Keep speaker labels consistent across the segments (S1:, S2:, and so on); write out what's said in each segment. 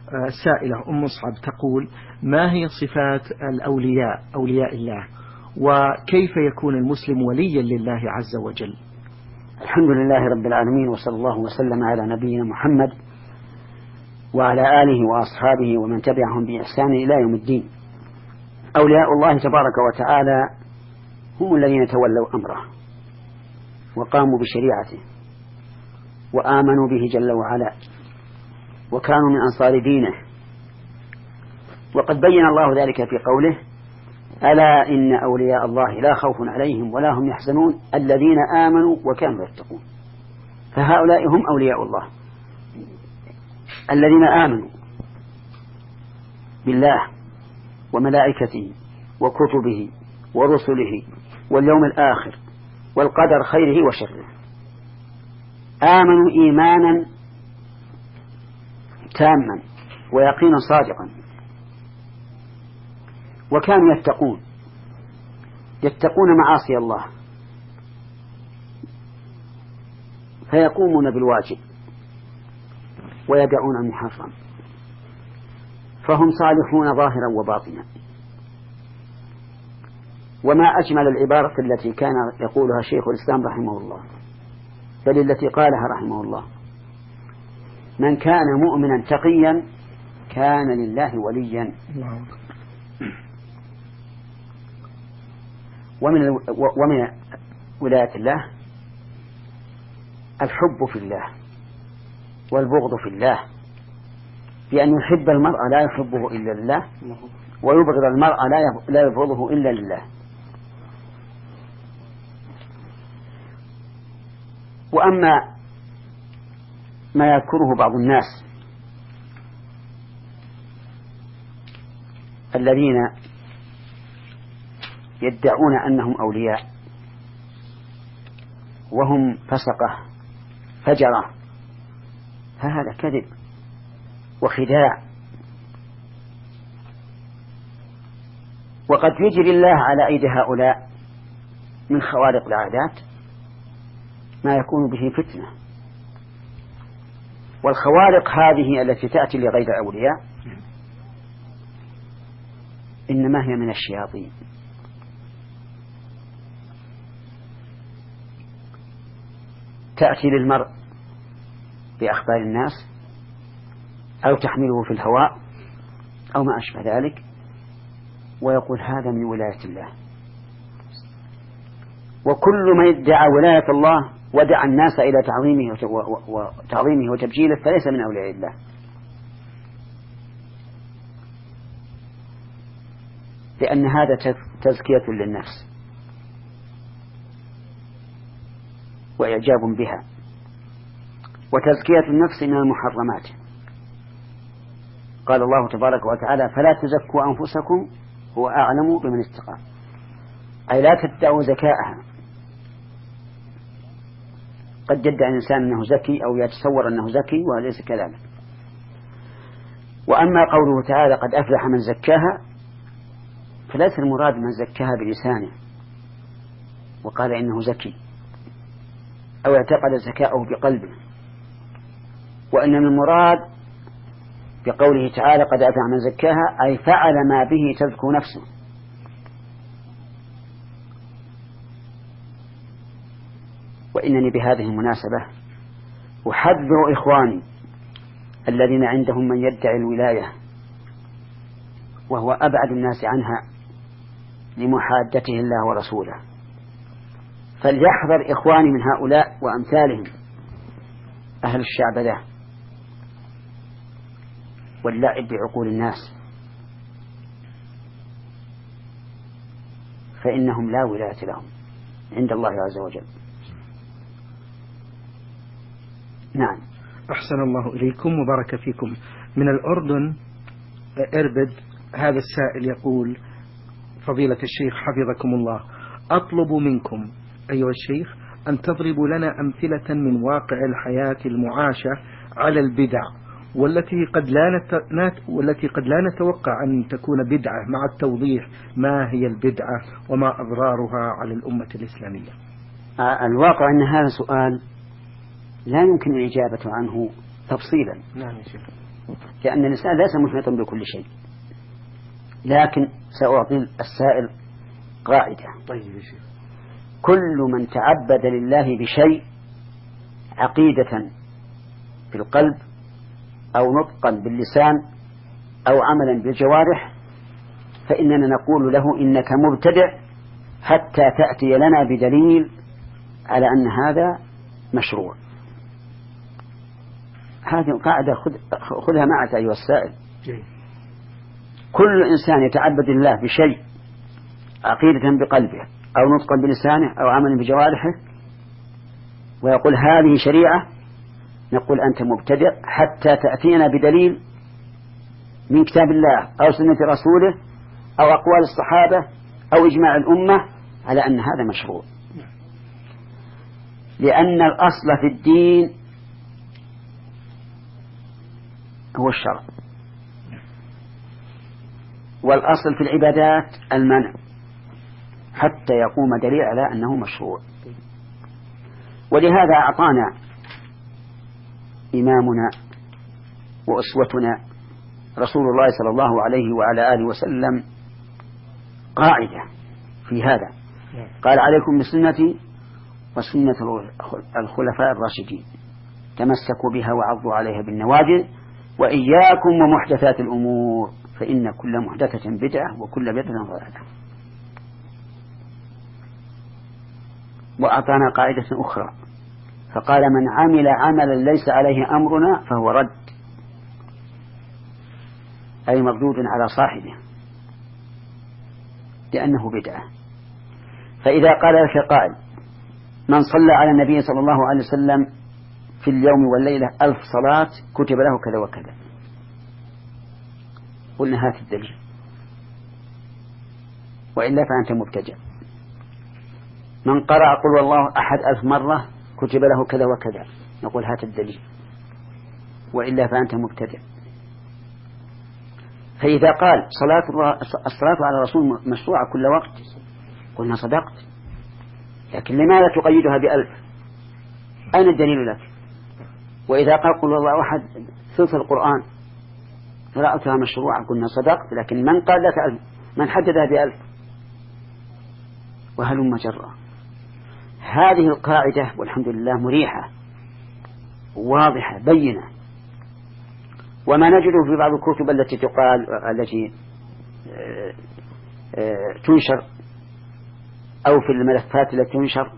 S1: السائلة أم مصعب تقول: ما هي صفات الأولياء أولياء الله، وكيف يكون المسلم وليا لله عز وجل؟
S2: الحمد لله رب العالمين، وصلى الله وسلم على نبينا محمد وعلى آله وأصحابه ومن تبعهم بإحسان إلى يوم الدين. أولياء الله تبارك وتعالى هم الذين تولوا أمره وقاموا بشريعته وآمنوا به جل وعلا وكانوا من أنصار دينه، وقد بين الله ذلك في قوله: ألا إن أولياء الله لا خوف عليهم ولا هم يحزنون الذين آمنوا وكانوا يتقون. فهؤلاء هم أولياء الله الذين آمنوا بالله وملائكته وكتبه ورسله واليوم الآخر والقدر خيره وشره، آمنوا إيمانا تاما ويقينا صادقا، وكانوا يتقون معاصي الله فيقومون بالواجب ويدعون المحرم، فهم صالحون ظاهرا وباطنا. وما أجمل العبارة التي كان يقولها شيخ الإسلام رحمه الله، بل التي قالها رحمه الله: من كان مؤمنا تقيا كان لله وليا. ومن ولاية الله الحب في الله والبغض في الله، بأن يحب المرء لا يحبه إلا لله، ويبغض المرء لا يبغضه إلا لله. وأما ما يذكره بعض الناس الذين يدعون أنهم أولياء وهم فسقة فجرة، فهذا كذب وخداع. وقد يجري الله على أيدي هؤلاء من خوارق العادات ما يكون به فتنة، والخوارق هذه التي تأتي لغير الأولياء إنما هي من الشياطين. تأتي للمرء بأخبار الناس أو تحمله في الهواء أو ما أشبه ذلك، ويقول هذا من ولاية الله. وكل من ادعى ولاية الله ودعا الناس إلى تعظيمه وتبجيله فليس من أولياء الله. لأن هذا تزكية للنفس وإعجاب بها، وتزكية النفس من المحرمات. قال الله تبارك وتعالى: فلا تزكوا أنفسكم هو أعلم بمن اتقى، أي لا تدعوا زكاءها. قد يدعي الإنسان أنه زكي أو يتصور أنه زكي وليس كذلك. وأما قوله تعالى: قد أفلح من زكاها، فليس المراد من زكاها بلسانه وقال إنه زكي أو اعتقد زكاءه بقلبه، وإنما المراد بقوله تعالى: قد أفلح من زكاها، أي فعل ما به تزكو نفسه. وإنني بهذه المناسبة أحذر إخواني الذين عندهم من يدعي الولاية وهو أبعد الناس عنها لمحادته الله ورسوله، فليحذر إخواني من هؤلاء وأمثالهم أهل الشعبذة واللعب بعقول الناس، فإنهم لا ولاية لهم عند الله عز وجل. نعم.
S1: أحسن الله إليكم وبارك فيكم. من الأردن إربد، هذا السائل يقول: فضيلة الشيخ حفظكم الله، أطلب منكم أيها الشيخ أن تضربوا لنا أمثلة من واقع الحياة المعاشة على البدع والتي قد لا نتوقع أن تكون بدعة، مع التوضيح ما هي البدعة وما أضرارها على الأمة الإسلامية.
S2: الواقع أن هذا سؤال لا يمكن الإجابة عنه تفصيلا.
S1: نعم يا شيخ.
S2: لأن الإنسان ليس محيطا بكل شيء. لكن سأعطي السائل قاعدة. كل من تعبد لله بشيء عقيدة بالقلب أو نطقا باللسان أو عملا بالجوارح فإننا نقول له إنك مبتدع حتى تأتي لنا بدليل على أن هذا مشروع. هذه القاعدة خذها معك أيها السائل. كل إنسان يتعبد الله بشيء عقيدة بقلبه أو نطقا بلسانه أو عملا بجوارحه ويقول هذه شريعة نقول أنت مبتدع حتى تأتينا بدليل من كتاب الله أو سنة رسوله أو أقوال الصحابة أو إجماع الأمة على أن هذا مشروع. لأن الأصل في الدين هو الشرع والأصل في العبادات المنع حتى يقوم دليل على أنه مشروع. ولهذا أعطانا إمامنا وأسوتنا رسول الله صلى الله عليه وعلى آله وسلم قاعدة في هذا. قال عليكم بسنتي وسنة الخلفاء الراشدين تمسكوا بها وعضوا عليها بالنواجذ وإياكم ومحدثات الأمور فإن كل محدثة بدعة وكل بدعة ضلالة. وأعطانا قاعدة أخرى فقال من عمل عملا ليس عليه أمرنا فهو رد أي مردود على صاحبه لأنه بدعة. فإذا قال لك قائل من صلى على النبي صلى الله عليه وسلم في اليوم والليلة 1000 صلاة كتب له كذا وكذا قلنا هات الدليل وإلا فأنت مبتدع. من قرأ قل والله أحد 1000 مرة كتب له كذا وكذا نقول هات الدليل وإلا فأنت مبتدع. فإذا قال الصلاة على الرسول مشروعة كل وقت قلنا صدقت لكن لماذا تقيدها ب1000؟ أين الدليل لك؟ وإذا قال قل والله أحد ثلث القرآن قراءتها مشروعة قلنا صدقت لكن من قال لك 1000؟ من حددها ب1000؟ وهلم جرا. هذه القاعدة والحمد لله مريحة واضحة بينة. وما نجده في بعض الكتب التي التي تنشر أو في الملفات التي تنشر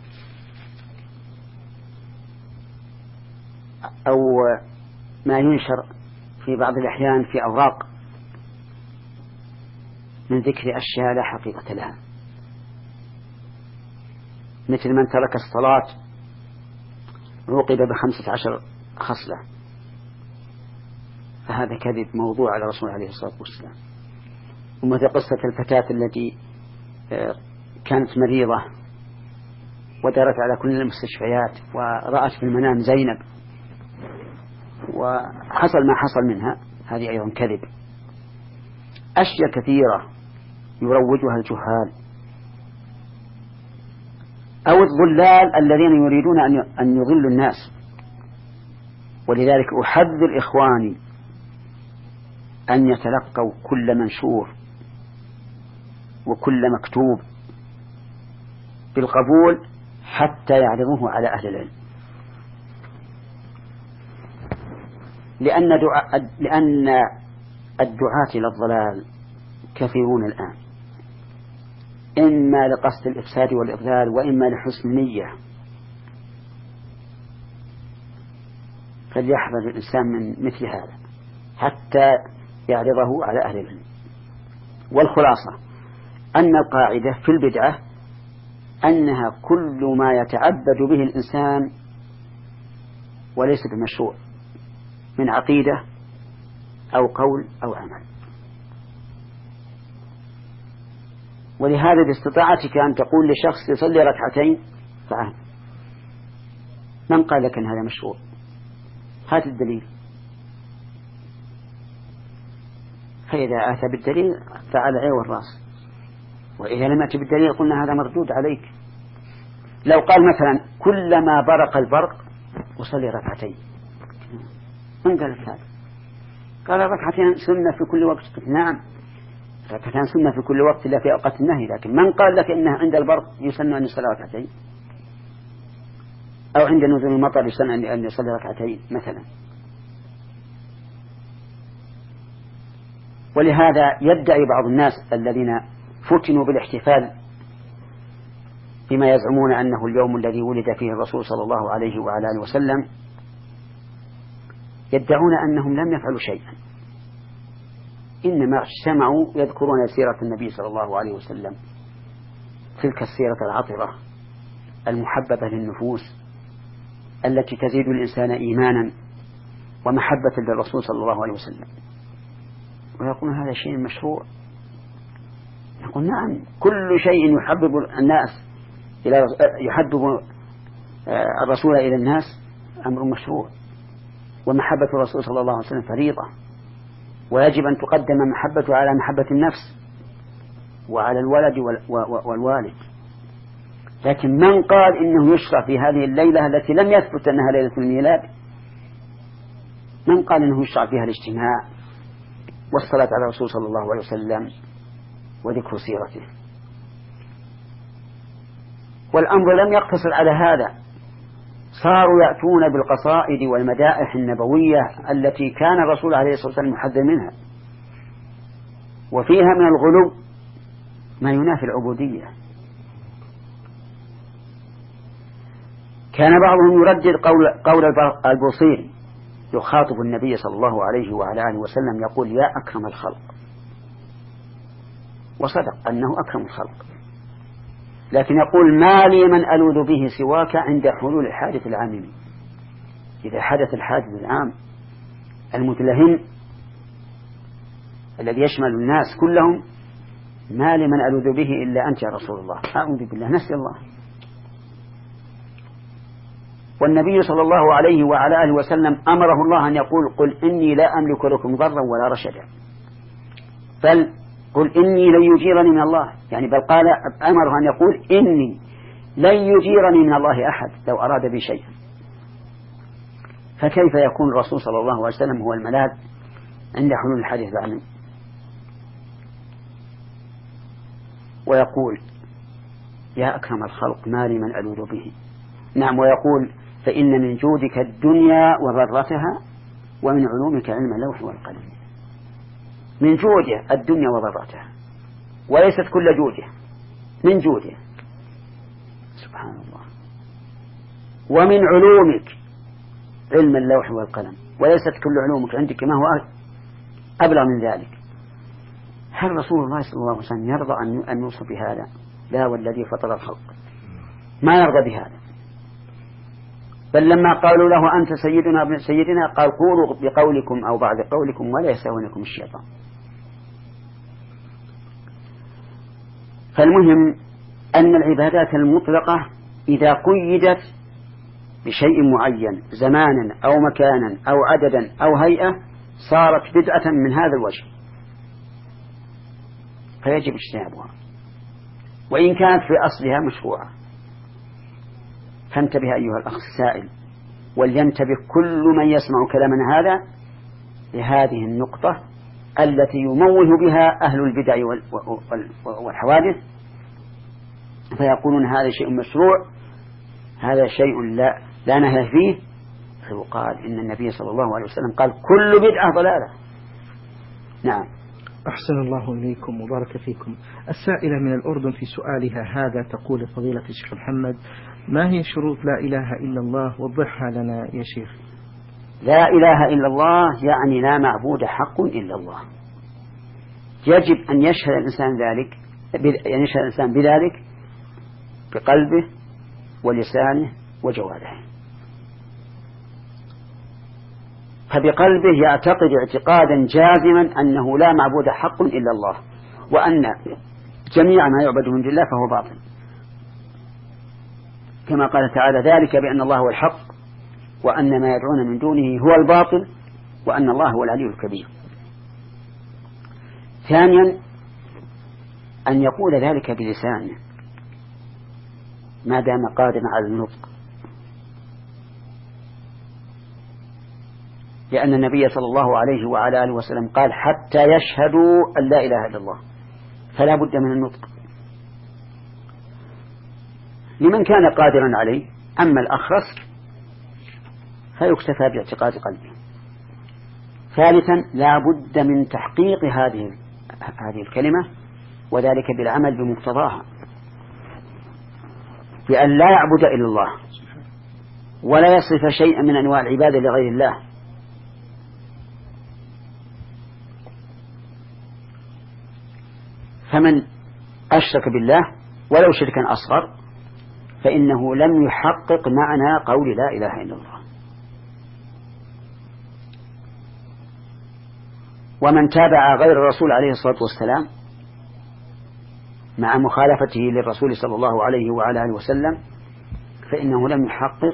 S2: أو ما ينشر في بعض الأحيان في أوراق من ذكر أشياء لا حقيقة لها مثل من ترك الصلاة عوقب ب15 خصلة فهذا كذب موضوع على رسول عليه الصلاة والسلام. ومثل قصة الفتاة التي كانت مريضة ودارت على كل المستشفيات ورأت في المنام زينب وحصل ما حصل منها هذه أيضا كذب. أشياء كثيرة يروجها الجهال أو الضلال الذين يريدون أن يضلوا الناس. ولذلك أحذر إخواني أن يتلقوا كل منشور وكل مكتوب بالقبول حتى يعرضوه على أهل العلم لأن الدعاة إلى الضلال كثيرون الآن إما لقصد الإفساد والإضلال وإما لحسن نية. فليحذر الإنسان من مثل هذا حتى يعرضه على أهل العلم. والخلاصة أن القاعدة في البدعة أنها كل ما يتعبد به الإنسان وليس بمشروع من عقيدة أو قول أو عمل. ولهذا باستطاعتك أن تقول لشخص يصلي ركعتين فعال من قال لك أن هذا مشروع؟ هات الدليل. فإذا أتى بالدليل فعلى عين والرأس وإذا لم يأتي بالدليل قلنا هذا مردود عليك. لو قال مثلا كلما برق البرق وصلي ركعتين من قال لك هذا؟ قال ركعتين سنة في كل وقت. نعم، ركعتان سنة في كل وقت لا في أوقات النهي، لكن من قال لك إنها عند البرد يسن أن يصلي ركعتين، أو عند نزول المطر يسن أن يصلي ركعتين مثلا؟ ولهذا يدعي بعض الناس الذين فتنوا بالاحتفال بما يزعمون أنه اليوم الذي ولد فيه الرسول صلى الله عليه وعلى آله وسلم، يدعون أنهم لم يفعلوا شيئا، إنما اجتمعوا يذكرون سيرة النبي صلى الله عليه وسلم، تلك السيرة العطرة المحببة للنفوس التي تزيد الإنسان إيمانا ومحبة للرسول صلى الله عليه وسلم، ويقولون هذا شيء مشروع. نقول نعم، كل شيء يحبب الناس يحبب الرسول إلى الناس أمر مشروع، ومحبة الرسول صلى الله عليه وسلم فريضة، ويجب أن تقدم محبته على محبة النفس وعلى الولد والوالد. لكن من قال إنه يشرع في هذه الليلة التي لم يثبت أنها ليلة الميلاد، من قال إنه يشرع فيها الاجتماع والصلاة على الرسول صلى الله عليه وسلم وذكر سيرته؟ والأمر لم يقتصر على هذا، صاروا يأتون بالقصائد والمدائح النبوية التي كان الرسول عليه الصلاة والسلام محذر منها، وفيها من الغلو ما ينافي العبودية. كان بعضهم يردد قول البوصيري يخاطب النبي صلى الله عليه وعلى آله وسلم يقول: يا أكرم الخلق. وصدق أنه أكرم الخلق، لكن يقول: ما لي من ألوذ به سواك عند حلول الحادث العام. إذا حدث الحادث العام المتلهم الذي يشمل الناس كلهم، ما لي من ألوذ به إلا أنت يا رسول الله. أعوذ بالله، نسي الله. والنبي صلى الله عليه وعلى آله وسلم أمره الله أن يقول: قل إني لا أملك لكم ضرا ولا رشدا، بل قل إني لن يجيرني من الله، يعني بل قال أمره أن يقول: إني لن يجيرني من الله أحد لو أراد بي شيئا. فكيف يكون الرسول صلى الله عليه وسلم هو الملاذ عند حلول الحادث العام؟ ويقول: يا أكرم الخلق ما لي من ألوذ به. نعم، ويقول: فإن من جودك الدنيا وضرتها ومن علومك علم اللوح والقلم. من جوده الدنيا وضرتها، وليست كل جوده، من جوده سبحان الله. ومن علومك علم اللوح والقلم، وليست كل علومك، عندك ما هو أبلغ من ذلك. هل رسول الله صلى الله عليه وسلم يرضى أن يوصف بهذا؟ لا، والذي فطر الخلق ما يرضى بهذا. بل لما قالوا له: أنت سيدنا ابن سيدنا، قال: قولوا بقولكم أو بعد قولكم ولا يساونكم الشيطان. فالمهم أن العبادات المطلقة إذا قيدت بشيء معين زمانا أو مكانا أو عددا أو هيئة صارت بدعة من هذا الوجه، فيجب اجتنابها وإن كانت في أصلها مشروعة. فانتبه أيها الأخ السائل، ولينتبه كل من يسمع كلامنا هذا لهذه النقطة التي يموه بها أهل البدع والحوادث، فيقولون هذا شيء مشروع، هذا شيء لا نهي فيه. فيقال إن النبي صلى الله عليه وسلم قال: كل بدعة ضلالة. نعم.
S1: أحسن الله إليكم وبارك فيكم. السائلة من الأردن في سؤالها هذا تقول: فضيلة الشيخ محمد، ما هي شروط لا إله إلا الله؟ وضحها لنا يا شيخ.
S2: لا إله إلا الله يعني لا معبود حق إلا الله. يجب أن يشهد الإنسان بذلك بقلبه ولسانه وجوارحه. فبقلبه يعتقد اعتقادا جازما أنه لا معبود حق إلا الله، وأن جميع ما يعبد من دون الله فهو باطل، كما قال تعالى: ذلك بأن الله هو الحق وأن ما يدعون من دونه هو الباطل وأن الله هو العلي الكبير. ثانيا أن يقول ذلك بلسانه ما دام قادما على النطق. لأن النبي صلى الله عليه وعلى آله وسلم قال حتى يشهدوا أن لا إله إلا الله، فلا بد من النطق لمن كان قادرا عليه. أما الأخرس فيكتفى باعتقاد قلبه. ثالثا لا بد من تحقيق هذه الكلمة، وذلك بالعمل بمقتضاها، بأن لا يعبد إلا الله ولا يصرف شيئا من أنواع العبادة لغير الله. فمن أشرك بالله ولو شركا أصغر فإنه لم يحقق معنى قول لا إله إلا الله. ومن تابع غير الرسول عليه الصلاة والسلام مع مخالفته للرسول صلى الله عليه وعلى آله وسلم فإنه لم يحقق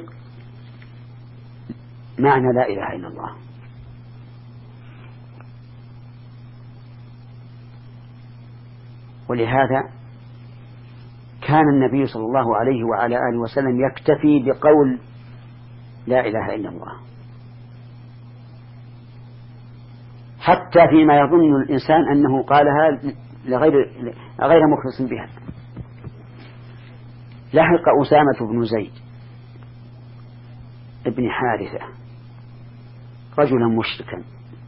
S2: معنى لا إله إلا الله. ولهذا كان النبي صلى الله عليه وعلى آله وسلم يكتفي بقول لا إله إلا الله، حتى فيما يظن الإنسان أنه قالها غير مخلص بها. لحق أسامة بن زيد ابن حارثة رجلا مشركا،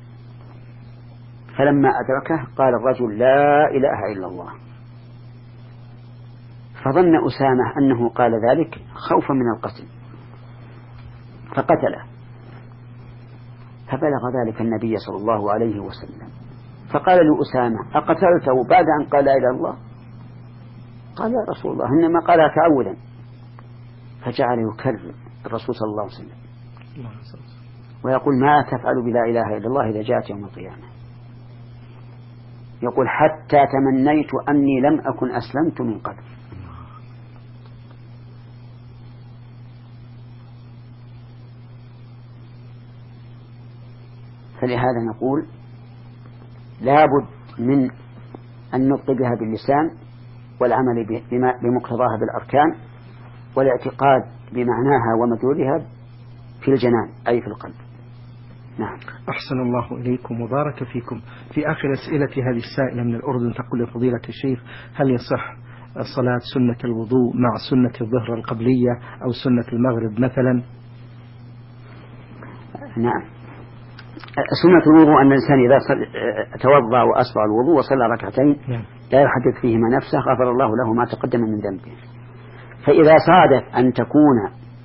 S2: فلما أدركه قال الرجل لا إله إلا الله، فظن أسامة أنه قال ذلك خوفا من القتل فقتله، فبلغ ذلك النبي صلى الله عليه وسلم فقال لأسامة أقتلته بعد أن قال لا إله إلا الله؟ قال يا رسول الله إنما قالها تعودا. فجعل يكرر الرسول صلى الله عليه وسلم ويقول ما تفعل بلا إله إلا الله إذا جاءت يوم القيامة؟ يقول حتى تمنيت أني لم أكن أسلمت من قبل. فلهذا نقول لابد من النطق بها باللسان والعمل بمقتضاها بالأركان والاعتقاد بمعناها ومدلولها في الجنان أي في القلب. نعم.
S1: أحسن الله إليكم وبارك فيكم. في آخر أسئلة هذه السائلة من الأردن تقول لفضيلة الشيخ هل يصح صلاة سنة الوضوء مع سنة الظهر القبلية أو سنة المغرب مثلا؟
S2: نعم. سنة الوضوء أن الإنسان إذا توضأ وأسبغ الوضوء وصلى ركعتين لا يحدث فيهما نفسه غفر الله له ما تقدم من ذنبه. فإذا صادف أن تكون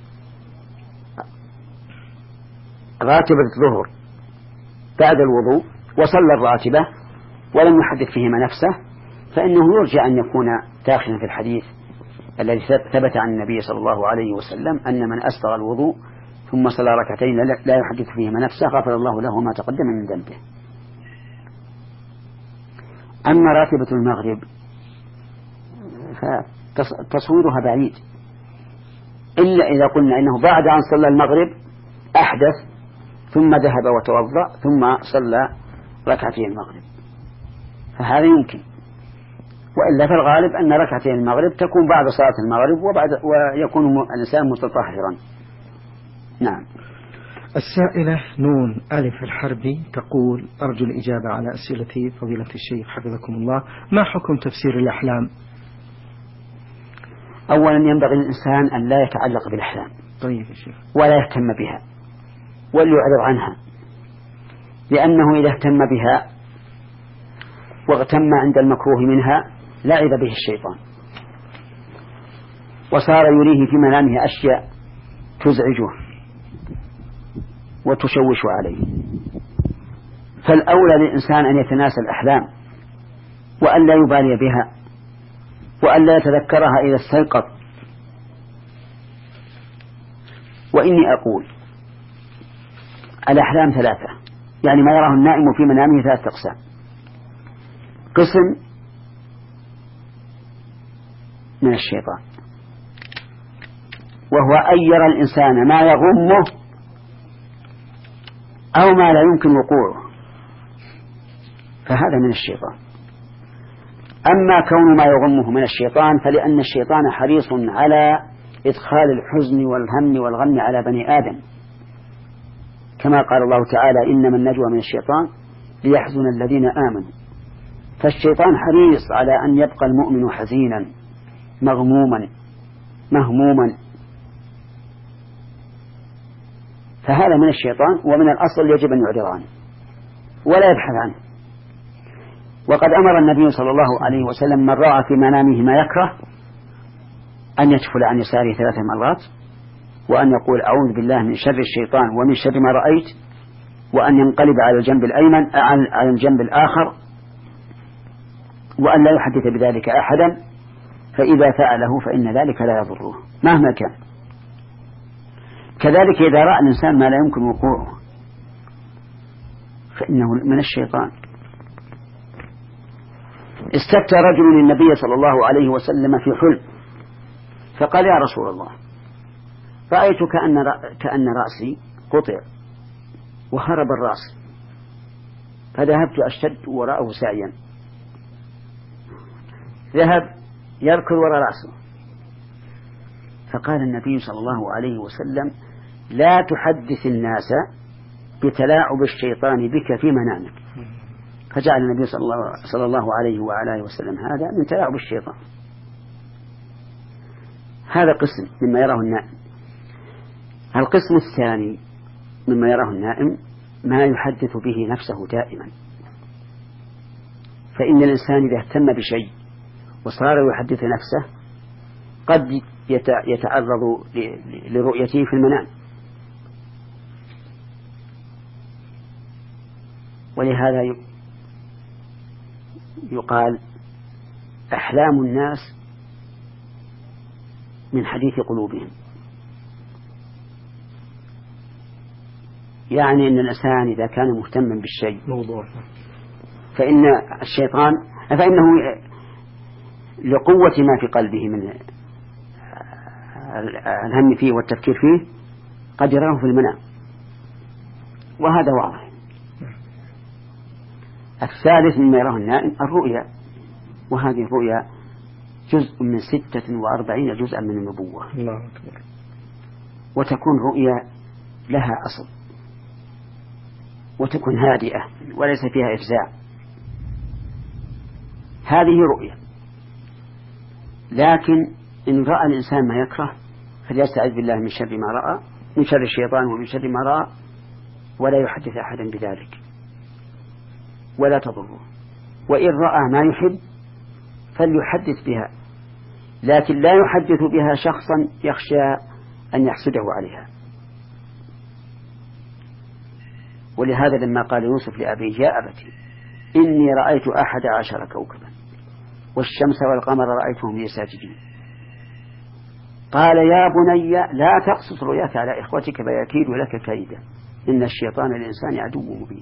S2: راتبة الظهر بعد الوضوء وصلى الراتبة ولم يحدث فيهما نفسه فإنه يرجى أن يكون داخلا في الحديث الذي ثبت عن النبي صلى الله عليه وسلم أن من أسبغ الوضوء ثم صلى ركعتين لا يحدث فيهما نفسه غفر الله له ما تقدم من ذنبه. أما راتبة المغرب فتصويرها بعيد إلا إذا قلنا إنه بعد أن صلى المغرب أحدث ثم ذهب وتوضأ ثم صلى ركعتين المغرب فهذا يمكن، وإلا في الغالب أن ركعتين المغرب تكون بعد صلاة المغرب ويكون الإنسان متطهرا. نعم.
S1: السائلة نون ألف الحربي تقول أرجو الإجابة على أسئلتي فضيلة الشيخ حفظكم الله. ما حكم تفسير الأحلام؟
S2: أولا ينبغي الإنسان أن لا يتعلق بالأحلام
S1: طيب يا شيخ
S2: ولا يهتم بها وليعرض عنها، لأنه إذا اهتم بها واغتم عند المكروه منها لعب به الشيطان وصار يريه في منامه أشياء تزعجه وتشوش عليه. فالأولى للإنسان أن يتناسى الأحلام وأن لا يبالي بها وأن لا يتذكرها إذا استيقظ. وإني أقول الأحلام ثلاثة، يعني ما يراه النائم في منامه ثلاثة أقسام. قسم من الشيطان وهو أن يرى الإنسان ما يغمه أو ما لا يمكن وقوعه فهذا من الشيطان. أما كون ما يغمه من الشيطان فلأن الشيطان حريص على إدخال الحزن والهم والغم على بني آدم كما قال الله تعالى إنما النجوى من الشيطان ليحزن الذين آمنوا. فالشيطان حريص على أن يبقى المؤمن حزينا مغموما مهموما، فهذا من الشيطان، ومن الأصل يجب أن يعرض عنه ولا يبحث عنه. وقد أمر النبي صلى الله عليه وسلم من رأى في منامه ما يكره أن يتفل عن يساره 3 مرات، وأن يقول أعوذ بالله من شر الشيطان ومن شر ما رأيت، وأن ينقلب على الجنب الأيمن على الجنب الآخر، وأن لا يحدث بذلك أحدا، فإذا فعله فإن ذلك لا يضره مهما كان. كذلك إذا رأى الإنسان ما لا يمكن وقوعه فإنه من الشيطان. استفتى رجل النبي صلى الله عليه وسلم في حلم فقال يا رسول الله رأيت كأن رأسي قطع وهرب الرأس، فذهبت أشتد وراءه سعيا، ذهب يركض وراء رأسه، فقال النبي صلى الله عليه وسلم لا تحدث الناس بتلاعب الشيطان بك في منامك. فجعل النبي صلى الله عليه وعلى آله وسلم هذا من تلاعب الشيطان. هذا قسم مما يراه النائم. القسم الثاني مما يراه النائم ما يحدث به نفسه دائما، فإن الإنسان إذا اهتم بشيء وصار يحدث نفسه قد يتعرض لرؤيته في المنام. ولهذا يقال أحلام الناس من حديث قلوبهم، يعني أن الإنسان إذا كان مهتما بالشيء فإنه لقوة ما في قلبه من الهم فيه والتفكير فيه قد يراه في المنام، وهذا واضح. الثالث مما يراه النائم الرؤيا، وهذه الرؤيا جزء من 46 جزءا من النبوة، وتكون رؤيا لها أصل وتكون هادئة وليس فيها إفزاع. هذه رؤيا، لكن إن رأى الإنسان ما يكره فليستعذ بالله من شر ما رأى، من شر الشيطان ومن شر ما رأى، ولا يحدث أحدا بذلك ولا تضره. وإن رأى ما يحب فليحدث بها، لكن لا يحدث بها شخصا يخشى أن يحسده عليها. ولهذا لما قال يوسف لأبيه يا أبتي إني رأيت 11 كوكبا والشمس والقمر رأيتهم لي ساجدين، قال يا بني لا تقصص رؤياك على إخوتك فيكيدوا لك كيدا إن الشيطان للإنسان عدو مبين.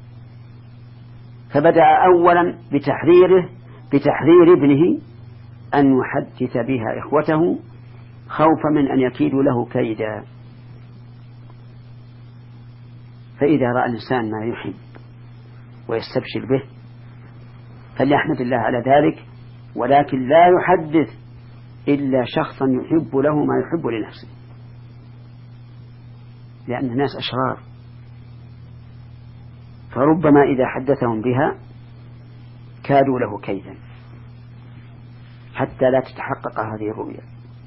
S2: فبدأ أولا بتحرير ابنه أن يحدث بها إخوته خوفا من أن يكيدوا له كيدا. فإذا رأى الإنسان ما يحب ويستبشر به فليحمد الله على ذلك، ولكن لا يحدث إلا شخصا يحب له ما يحب لنفسه، لأن الناس أشرار، فربما إذا حدثهم بها كادوا له كيدا حتى لا تتحقق هذه الرؤيا.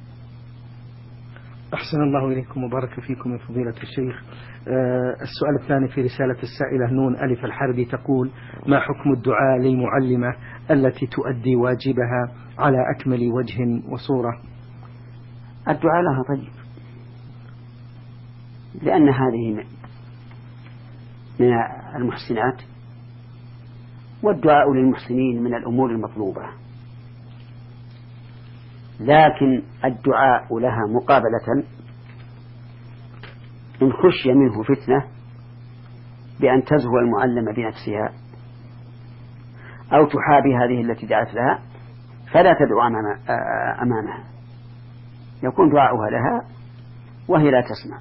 S1: أحسن الله إليكم وبارك فيكم يا فضيلة الشيخ. السؤال الثاني في رسالة السائلة نون ألف الحربي تقول ما حكم الدعاء للمعلمة التي تؤدي واجبها على أكمل وجه وصورة؟
S2: الدعاء لها طيب، لأن هذه من المحسنات، والدعاء للمحسنين من الأمور المطلوبة، لكن الدعاء لها مقابلة إن خشي منه فتنة بأن تزهو المعلمة بنفسها أو تحابي هذه التي دعت لها فلا تدعو أمامها، يكون دعاؤها لها وهي لا تسمع.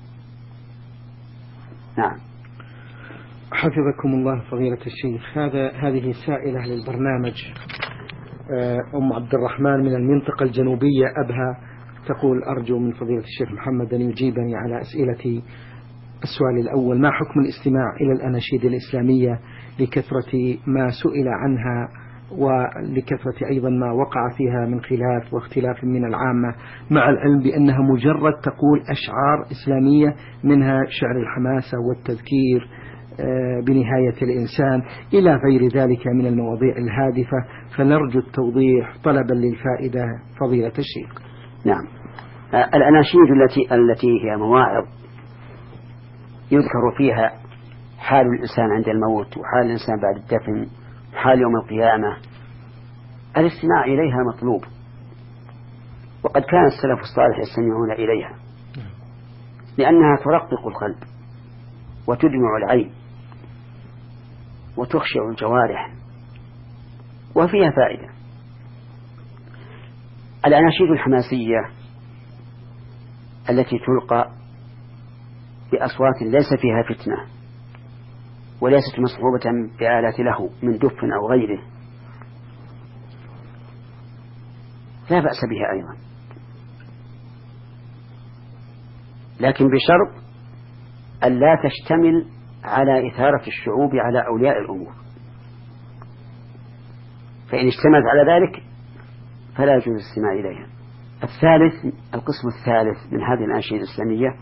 S2: نعم.
S1: حفظكم الله فضيلة الشيخ. هذه سائلة للبرنامج أم عبد الرحمن من المنطقة الجنوبية أبها، تقول أرجو من فضيلة الشيخ محمد أن يجيبني على أسئلتي السؤال الأول: ما حكم الاستماع إلى الأناشيد الإسلامية لكثرة ما سئل عنها ولكثرة أيضا ما وقع فيها من خلاف واختلاف من العامة، مع العلم بأنها مجرد تقول أشعار إسلامية منها شعر الحماسة والتذكير بنهاية الإنسان إلى غير ذلك من المواضيع الهادفة، فنرجو التوضيح طلبا للفائدة فضيلة الشيخ.
S2: نعم، الأناشيد التي هي مواعظ يذكر فيها حال الإنسان عند الموت وحال الإنسان بعد الدفن وحال يوم القيامة، الاستماع إليها مطلوب، وقد كان السلف الصالح يستمعون إليها لأنها ترقق القلب وتدمع العين وتخشع الجوارح وفيها فائدة. الأناشيد الحماسية التي تلقى بأصوات ليس فيها فتنة وليست مصحوبة بآلات له من دف أو غيره لا بأس بها أيضا، لكن بشرط أن لا تشتمل على إثارة الشعوب على أولياء الأمور، فإن اشتملت على ذلك فلا يجوز الاستماع إليها. القسم الثالث من هذه الأناشيد الإسلامية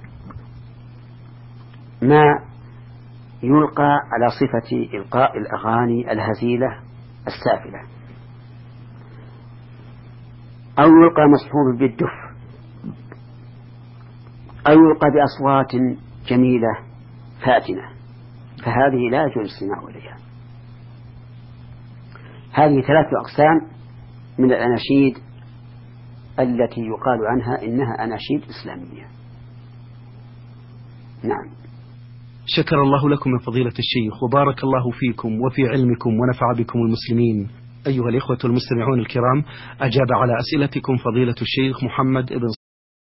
S2: ما يلقى على صفة إلقاء الأغاني الهزيلة السافلة، أو يلقى مصحوب بالدف، أو يلقى بأصوات جميلة فاتنة، فهذه لا يجوز الاستماع إليها. هذه 3 أقسام من الأناشيد التي يقال عنها إنها أناشيد إسلامية. نعم.
S1: شكر الله لكم من فضيلة الشيخ وبارك الله فيكم وفي علمكم ونفع بكم المسلمين. أيها الإخوة المستمعون الكرام، أجاب على أسئلتكم فضيلة الشيخ محمد بن